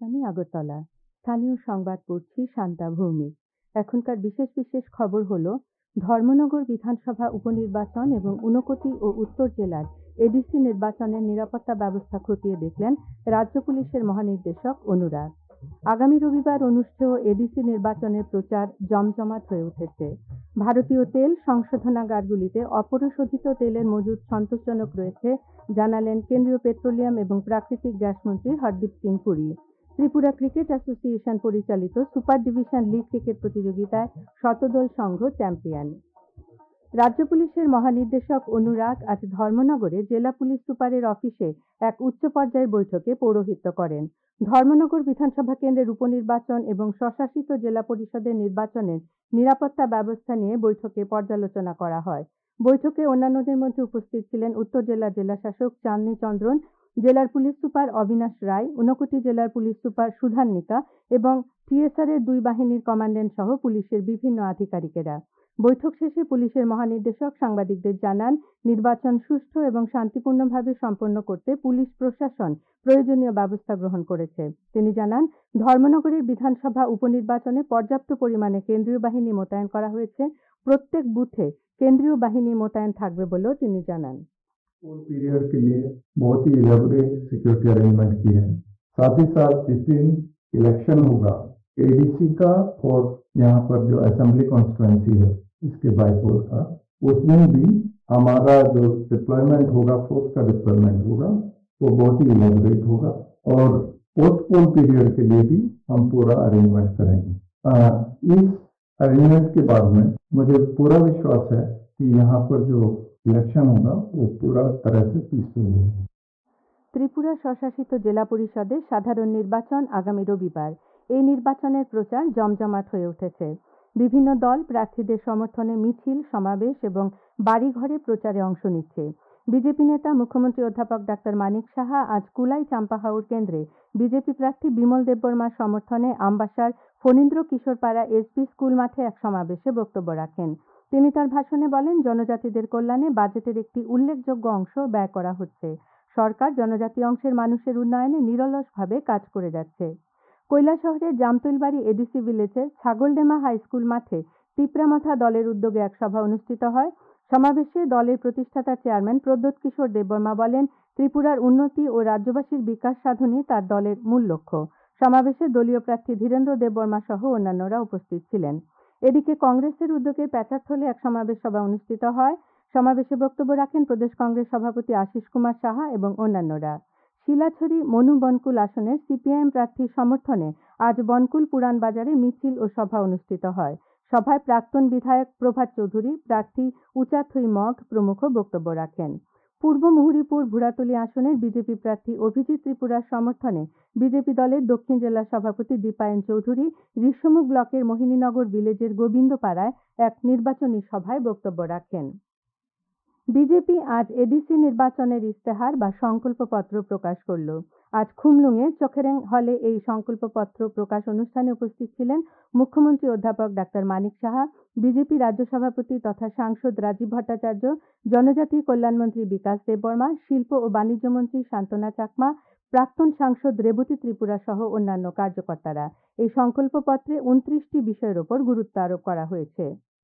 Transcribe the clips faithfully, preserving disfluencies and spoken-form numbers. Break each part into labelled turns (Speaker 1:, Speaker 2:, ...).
Speaker 1: রাজধানী আগরতলা। স্থানীয় সংবাদ পড়ছি শান্তা ভৌমিক। এখনকার বিশেষ বিশেষ খবর হলো, ধর্মনগর বিধানসভা উপনির্বাচন এবং ঊনকোটি ও উত্তর জেলার এডিসি নির্বাচনের নিরাপত্তা ব্যবস্থা খতিয়ে দেখলেন রাজ্য পুলিশের মহানির্দেশক অনুরাগ। আগামী রবিবার অনুষ্ঠেয় এডিসি নির্বাচনের প্রচার জমজমাট হয়ে উঠেছে। ভারতীয় তেল সংশোধনাগারগুলিতে অপরিশোধিত তেলের মজুদ সন্তোষজনক রয়েছে জানালেন কেন্দ্রীয় পেট্রোলিয়াম এবং প্রাকৃতিক গ্যাস মন্ত্রী হরদীপ সিং পুরী। ত্রিপুরা ক্রিকেট অ্যাসোসিয়েশন পরিচালিত সুপার ডিভিশন লিগ ক্রিকেট প্রতিযোগিতায় শতদল সংঘ চ্যাম্পিয়ন। রাজ্য পুলিশের মহানির্দেশক অনুরাগ আজ ধর্মনগরে জেলা পুলিশ সুপারের অফিসে এক উচ্চ পর্যায়ের বৈঠকে পৌরোহিত্য করেন। ধর্মনগর বিধানসভা কেন্দ্রের উপনির্বাচন এবং স্বশাসিত জেলা পরিষদের নির্বাচনের নিরাপত্তা ব্যবস্থা নিয়ে বৈঠকে পর্যালোচনা করা হয়। বৈঠকে অন্যান্যদের মধ্যে উপস্থিত ছিলেন উত্তর জেলার জেলাশাসক চাঁদনী চন্দ্রন, জেলার পুলিশ সুপার অবিনাশ রায়, ঊনকোটি জেলার পুলিশ সুপার সুধান্বিকা এবং টিএসআর এর দুই বাহিনীর কমান্ড্যান্ট সহ পুলিশের বিভিন্ন আধিকারিকেরা। বৈঠক শেষে পুলিশের মহানির্দেশক সাংবাদিকদের জানান, নির্বাচন সুষ্ঠু এবং শান্তিপূর্ণভাবে সম্পন্ন করতে পুলিশ প্রশাসন প্রয়োজনীয় ব্যবস্থা গ্রহণ করেছে। তিনি জানান, ধর্মনগরের বিধানসভা উপনির্বাচনে পর্যাপ্ত পরিমাণে কেন্দ্রীয় বাহিনী মোতায়েন করা হয়েছে। প্রত্যেক বুথে কেন্দ্রীয় বাহিনী মোতায়েন থাকবে বলেও তিনি জানান।
Speaker 2: पीरियड के लिए बहुत ही इलेबोरेट सिक्योरिटी अरेंजमेंट किए हैं। साथ ही साथ जिस दिन इलेक्शन होगा एडीसी का और यहाँ पर जो असेंबली कॉन्स्टिट्यूएंसी है इसके बाईपोल का, उस दिन भी हमारा जो डिप्लॉयमेंट होगा, फोर्स का डिप्लॉयमेंट होगा, वो बहुत ही इलेबोरेट होगा और पोस्ट पोल पीरियड के लिए भी हम पूरा अरेंजमेंट करेंगे। आ, इस अरेंजमेंट के बाद में मुझे पूरा विश्वास है कि यहाँ पर जो ইলেকশন होगा वो पूरा तरह से पीसफुल होगा।
Speaker 1: ত্রিপুরা স্বশাসিত জেলা পরিষদের সাধারণ নির্বাচন আগামী রবিবার। এই নির্বাচনের প্রচার জমজমাট হয়ে উঠেছে। বিভিন্ন দল প্রার্থীদের সমর্থনে মিছিল, সমাবেশ এবং বাড়িঘরে প্রচারে অংশ নিচ্ছে। বিজেপি নেতা মুখ্যমন্ত্রী অধ্যাপক ডাক্তার মানিক সাহা আজ কুলাই চাম্পাহাউর কেন্দ্রে বিজেপি প্রার্থী বিমল দেববর্মার সমর্থনে আমবাসার ফণীন্দ্র কিশোর পাড়া এসপি স্কুল মাঠে এক সমাবেশে বক্তব্য রাখেন। তিনি তার ভাষণে বলেন, জনজাতিদের কল্যাণে বাজেটের একটি উল্লেখযোগ্য অংশ ব্যয় করা হচ্ছে। সরকার জনজাতি অংশের মানুষের উন্নয়নে নিরলসভাবে কাজ করে যাচ্ছে। কৈলাসহরের জামতৈলবাড়ি এডিসি ভিলেজের ছাগলডেমা হাই স্কুল মাঠে তিপ্রামাথা দলের উদ্যোগে এক সভা অনুষ্ঠিত হয়। সমাবেশে দলের প্রতিষ্ঠাতা চেয়ারম্যান প্রদ্যোৎ কিশোর দেববর্মা বলেন, ত্রিপুরার উন্নতি ও রাজ্যবাসীর বিকাশ সাধনই তার দলের মূল লক্ষ্য। সমাবেশে দলীয় প্রার্থী ধীরেন্দ্র দেববর্মা সহ অন্যান্যরা উপস্থিত ছিলেন। এদিকে কংগ্রেসের উদ্যোগে প্যাচারথলে এক সমাবেশ সভা অনুষ্ঠিত হয়। সমাবেশে বক্তব্য রাখেন প্রদেশ কংগ্রেস সভাপতি আশিস কুমার সাহা এবং অন্যান্যরা। শিলাছড়ি মনু বনকুল আসনের সিপিআইএম প্রার্থীর সমর্থনে আজ বনকুল পুরান বাজারে মিছিল ও সভা অনুষ্ঠিত হয়। সভায় প্রাক্তন বিধায়ক প্রভাত চৌধুরী, প্রার্থী উচাথুই মগ প্রমুখ বক্তব্য রাখেন। পূর্ব মুহুরীপুর ভুরাতলি আসনের বিজেপি প্রার্থী অভিজিৎ ত্রিপুরার সমর্থনে বিজেপি দলের দক্ষিণ জেলা সভাপতি দীপায়ন চৌধুরী ঋষ্যমুখ ব্লকের মোহিনীনগর ভিলেজের গোবিন্দপাড়ায় এক নির্বাচনী সভায় বক্তব্য রাখেন। বিজেপি আজ এডিসি নির্বাচনের ইস্তেহার বা সংকল্পপত্র প্রকাশ করল। আজ খুমলুঙে চোখেরেং হলে এই সংকল্পপত্র প্রকাশ অনুষ্ঠানে উপস্থিত ছিলেন মুখ্যমন্ত্রী অধ্যাপক ডাক্তার মানিক সাহা, বিজেপি রাজ্য সভাপতি তথা সাংসদ রাজীব ভট্টাচার্য, জনজাতি কল্যাণমন্ত্রী বিকাশ দেববর্মা, শিল্প ও বাণিজ্য মন্ত্রী শান্তনা চাকমা, প্রাক্তন সাংসদ রেবতী ত্রিপুরা সহ অন্যান্য কার্যকর্তারা। এই সংকল্পপত্রে উনত্রিশটি বিষয়ের ওপর গুরুত্ব আরোপ করা হয়েছে।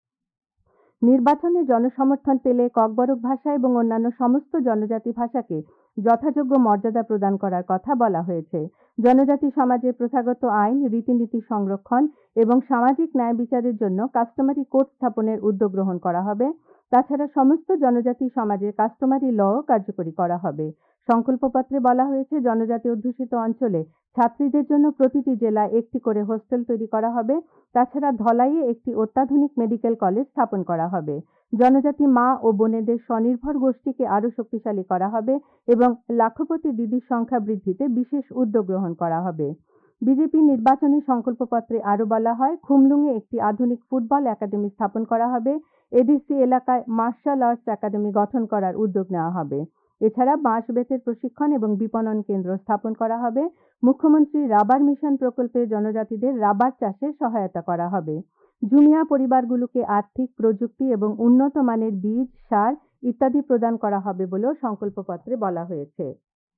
Speaker 1: নির্বাচনে জনসমর্থন পেলে ককবরক ভাষা এবং অন্যান্য সমস্ত জনজাতি ভাষাকে যথাযোগ্য মর্যাদা প্রদান করার কথা বলা হয়েছে। জনজাতি সমাজের প্রথাগত আইন, রীতিনীতি সংরক্ষণ এবং সামাজিক ন্যায় বিচারের জন্য কাস্টমারি কোড স্থাপনের উদ্যোগ গ্রহণ করা হবে। তাছাড়া সমস্ত জনজাতি সমাজের কাস্টমারি ল কার্যকরী করা হবে। সংকল্পপত্রে বলা হয়েছে, জনজাতি অধ্যুষিত অঞ্চলে ছাত্রীদের জন্য প্রতিটি জেলায় একটি করে হোস্টেল তৈরি করা হবে। তাছাড়া ধলাইয়ে একটি অত্যাধুনিক মেডিকেল কলেজ স্থাপন করা হবে। জনজাতি মা ও বোনেদের স্বনির্ভর গোষ্ঠীকে আরও শক্তিশালী করা হবে এবং লাখপতি দিদির সংখ্যা বৃদ্ধিতে বিশেষ উদ্যোগ গ্রহণ করা হবে। বিজেপি নির্বাচনী সংকল্পপত্রে আরও বলা হয়, খুমলুঙে একটি আধুনিক ফুটবল একাডেমি স্থাপন করা হবে। এডিসি এলাকায় মার্শাল আর্টস একাডেমি গঠন করার উদ্যোগ নেওয়া হবে। এছাড়া বাঁশ বেতের প্রশিক্ষণ এবং বিপণন কেন্দ্র স্থাপন করা হবে। মুখ্যমন্ত্রী রাবার মিশন প্রকল্পে জনজাতিদের রাবার চাষে সহায়তা করা হবে। জুমিয়া পরিবারগুলোকে আর্থিক, প্রযুক্তি এবং উন্নত মানের বীজ, সার ইত্যাদি প্রদান করা হবে বলেও সংকল্পপত্রে বলা হয়েছে।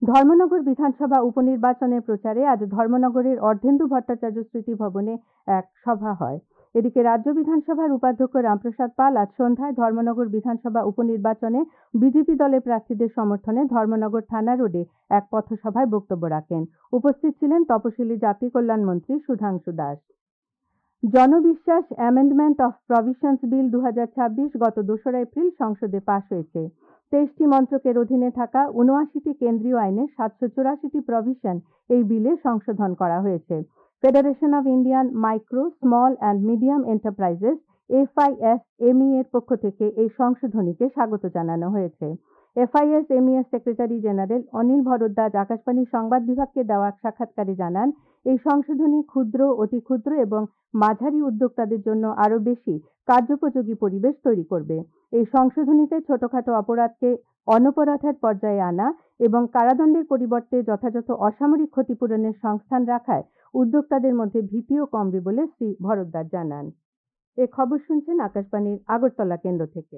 Speaker 1: ধর্মনগর বিধানসভা উপনির্বাচনের প্রচারে আজ ধর্মনগরের অর্ধেন্দু ভট্টাচার্য স্মৃতি ভবনে এক সভা হয়। এদিকে রাজ্য বিধানসভার উপাধ্যক্ষ রামপ্রসাদ পাল আজ সন্ধ্যায় ধর্মনগর বিধানসভা উপনির্বাচনে বিজেপি দলের প্রার্থীদের সমর্থনে ধর্মনগর থানা রোডে এক পথসভায় বক্তব্য রাখেন। উপস্থিত ছিলেন তপশিলি জাতি কল্যাণ মন্ত্রী সুধাংশু দাস। জনবিশ্বাস অ্যামেন্ডমেন্ট অফ প্রভিশনস বিল দু হাজার ছাব্বিশ গত দোসরা এপ্রিল সংসদে পাশ হয়েছে। তেইশটি মন্ত্রকের অধীনে থাকা উনআশিটি কেন্দ্রীয় আইনের সাতশো চুরাশিটি প্রভিশন এই বিলে সংশোধন করা হয়েছে। Federation of Indian micro small and medium enterprises FISME এর পক্ষ থেকে এই সংশোধনীকে স্বাগত জানানো হয়েছে। এফআইএসএমই এর সেক্রেটারি জেনারেল অনিল ভরদ্বাজ আকাশবাণী সংবাদ বিভাগকে দেওয়া এক সাক্ষাৎকারে জানান, এই সংশোধনী ক্ষুদ্র, অতি ক্ষুদ্র এবং মাঝারি উদ্যোক্তাদের জন্য আরও বেশি কার্যোপযোগী পরিবেশ তৈরি করবে। এই সংশোধনীতে ছোটখাটো অপরাধকে অনপরাধের পর্যায়ে আনা এবং কারাদণ্ডের পরিবর্তে যথাযথ অসামরিক ক্ষতিপূরণের সংস্থান রাখায় উদ্যোক্তাদের মধ্যে ভীতিও কমবে বলে শ্রী ভরদ্বাজ জানান। এ খবর শুনছেন আকাশবাণীর আগরতলা কেন্দ্র থেকে।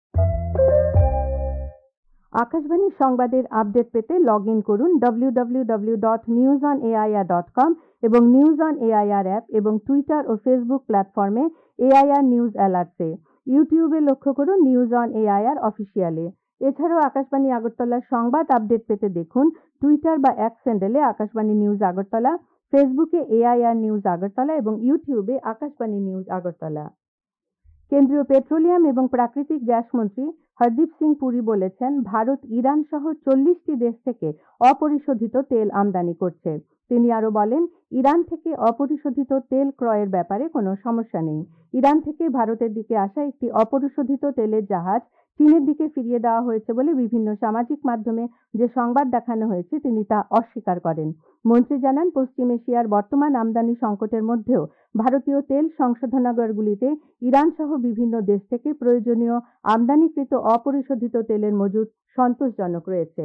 Speaker 1: আকাশবাণী সংবাদের আপডেট পেতে লগ ইন করুন W W W dot news on AIR dot com এবং নিউজ অন এআইআর অ্যাপ এবং টুইটার ও ফেসবুক প্ল্যাটফর্মে এআইআর নিউজ অ্যালার্টসে। ইউটিউবে লক্ষ্য করুন নিউজ অন এআইআর অফিসিয়ালে। এছাড়াও আকাশবাণী আগরতলার সংবাদ আপডেট পেতে দেখুন টুইটার বা এক্স হ্যান্ডেলে আকাশবাণী নিউজ আগরতলা, ফেসবুকে এআইআর নিউজ আগরতলা এবং ইউটিউবে আকাশবাণী নিউজ আগরতলা। কেন্দ্রীয় পেট্রোলিয়াম এবং প্রাকৃতিক গ্যাস মন্ত্রী হরদীপ সিং পুরী বলেছেন, ভারত ইরান সহ চল্লিশটি দেশ থেকে অপরিশোধিত তেল আমদানি করছে। তিনি আরও বলেন, ইরান থেকে অপরিশোধিত তেল ক্রয়ের ব্যাপারে কোনো সমস্যা নেই। ইরান থেকে ভারতের দিকে আসা একটি অপরিশোধিত তেলের জাহাজ চীনের দিকে ফিরিয়ে দেওয়া হয়েছে বলে বিভিন্ন সামাজিক মাধ্যমে যে সংবাদ দেখানো হয়েছে তিনি তা অস্বীকার করেন। মন্ত্রী জানান, পশ্চিম এশিয়ার বর্তমান আমদানি সংকটের মধ্যেও ভারতীয় তেল সংশোধনাগারগুলিতে ইরান সহ বিভিন্ন দেশ থেকে প্রয়োজনীয় আমদানিকৃত অপরিশোধিত তেলের মজুদ সন্তোষজনক রয়েছে।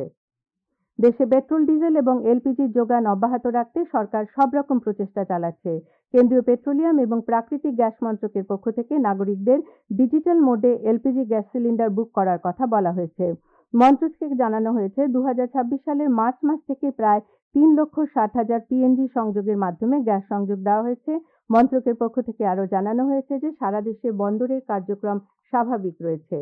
Speaker 1: দেশে পেট্রোল, ডিজেল এবং এলপিজির যোগান অব্যাহত রাখতে সরকার সব রকম প্রচেষ্টা চালাচ্ছে। কেন্দ্রীয় পেট্রোলিয়াম এবং প্রাকৃতিক গ্যাস মন্ত্রকের পক্ষ থেকে নাগরিকদের ডিজিটাল মোডে এলপিজি গ্যাস সিলিন্ডার বুক করার কথা বলা হয়েছে। মন্ত্রক থেকে জানানো হয়েছে, দু হাজার ছাব্বিশ সালের মার্চ মাস থেকে প্রায় তিন লক্ষ ষাট হাজার পিএনজি সংযোগের মাধ্যমে গ্যাস সংযোগ দেওয়া হয়েছে। মন্ত্রকের পক্ষ থেকে আরও জানানো হয়েছে যে সারা দেশে বন্দরের কার্যক্রম স্বাভাবিক রয়েছে।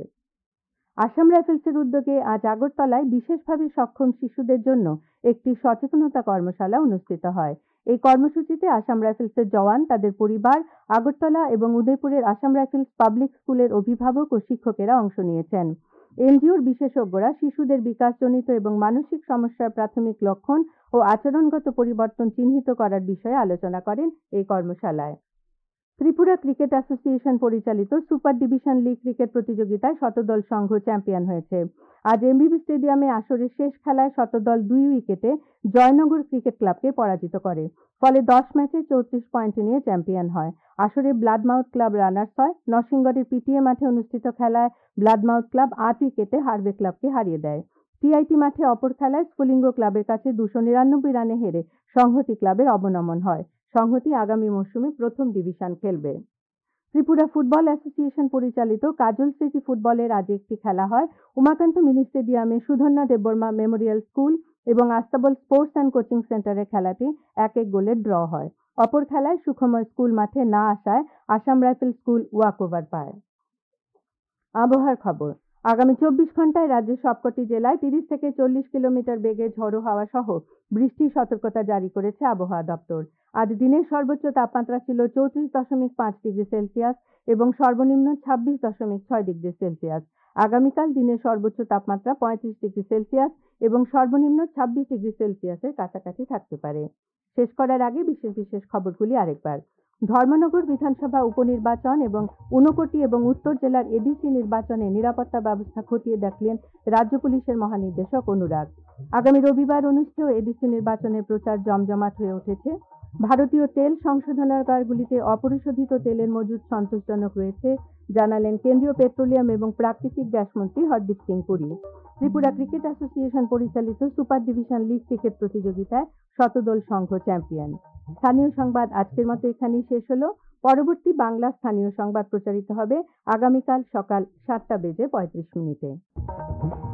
Speaker 1: আসাম রাইফেলসের উদ্যোগে আজ আগরতলায় বিশেষভাবে সক্ষম শিশুদের জন্য একটি সচেতনতা কর্মশালা অনুষ্ঠিত হয়। এই কর্মসূচিতে আসাম রাইফেলসের জওয়ান, তাদের পরিবার, আগরতলা এবং উদয়পুরের আসাম রাইফেলস পাবলিক স্কুলের অভিভাবক ও শিক্ষকেরা অংশ নিয়েছেন। এনজিওর বিশেষজ্ঞরা শিশুদের বিকাশজনিত এবং মানসিক সমস্যার প্রাথমিক লক্ষণ ও আচরণগত পরিবর্তন চিহ্নিত করার বিষয়ে আলোচনা করেন এই কর্মশালায়। ত্রিপুরা ক্রিকেট অ্যাসোসিয়েশন পরিচালিত সুপার ডিভিশন লিগ ক্রিকেট প্রতিযোগিতায় শতদল সংঘ চ্যাম্পিয়ন হয়েছে। আজ এমবিবি স্টেডিয়ামে আসরের শেষ খেলায় শতদল দুই উইকেটে জয়নগর ক্রিকেট ক্লাবকে পরাজিত করে। ফলে দশ ম্যাচে চৌত্রিশ পয়েন্ট নিয়ে চ্যাম্পিয়ন হয়। আসরে ব্লাডমাউথ ক্লাব রানার্স হয়। নরসিংগড়ের পিটিএ মাঠে অনুষ্ঠিত খেলায় ব্লাডমাউথ ক্লাব আট উইকেটে হারবে ক্লাবকে হারিয়ে দেয়। টিআইটি মাঠে অপর খেলায় স্ফুলিঙ্গ ক্লাবের কাছে দুশো নিরানব্বই রানে হেরে সংহতি ক্লাবের অবনমন হয়। সংহতি আগামী মৌসুমে প্রথম ডিভিশন খেলবে। ত্রিপুরা ফুটবল অ্যাসোসিয়েশন পরিচালিত কাজল স্মৃতি ফুটবলের আজ একটি খেলা হয়। উমাকান্ত মিনি স্টেডিয়ামে সুধন্যা দেববর্মা মেমোরিয়াল স্কুল এবং আস্তাবল স্পোর্টস অ্যান্ড কোচিং সেন্টারের খেলাটি এক এক গোলে ড্র হয়। অপর খেলায় সুখময় স্কুল মাঠে না আসায় আসাম রাইফেল স্কুল ওয়াকওভার পায়। আবহাওয়ার খবর। আগামী চব্বিশ ঘন্টায় রাজ্যের সবকটি জেলায় তিরিশ থেকে চল্লিশ কিলোমিটার বেগে ঝোড়ো হাওয়া সহ বৃষ্টির সতর্কতা জারি করেছে আবহাওয়া দপ্তর। আজ দিনের সর্বোচ্চ তাপমাত্রা ছিল চৌত্রিশ দশমিক পাঁচ ডিগ্রি সেলসিয়াস এবং সর্বনিম্ন ছাব্বিশ দশমিক ছয় ডিগ্রি সেলসিয়াস। আগামীকাল দিনের সর্বোচ্চ তাপমাত্রা পঁয়ত্রিশ ডিগ্রি সেলসিয়াস এবং সর্বনিম্ন ছাব্বিশ ডিগ্রি সেলসিয়াসের কাছাকাছি থাকতে পারে। শেষ করার আগে বিশেষ বিশেষ খবরগুলি আরেকবার। ধর্মনগর বিধানসভা উপনির্বাচন এবং ঊনকোটি এবং উত্তর জেলার এডিসি নির্বাচনে নিরাপত্তা ব্যবস্থা খতিয়ে দেখলেন রাজ্য পুলিশের মহানির্দেশক অনুরাগ। আগামী রবিবার অনুষ্ঠেয় এডিসি নির্বাচনের প্রচার জমজমাট হয়ে উঠেছে। ভারতীয় তেল সংশোধনাগারগুলিতে অপরিশোধিত তেলের মজুদ সন্তোষজনক রয়েছে, জানালেন কেন্দ্রীয় পেট্রোলিয়াম এবং প্রাকৃতিক গ্যাস মন্ত্রী হরদীপ সিং পুরী। ত্রিপুরা ক্রিকেট অ্যাসোসিয়েশন পরিচালিত সুপার ডিভিশন লিগ ক্রিকেট প্রতিযোগিতায় শতদল সংঘ চ্যাম্পিয়ন। স্থানীয় সংবাদ আজকের মতো এখানেই শেষ হলো। পরবর্তী বাংলা স্থানীয় সংবাদ প্রচারিত হবে আগামীকাল সকাল সাতটা বেজে পঁয়ত্রিশ মিনিটে।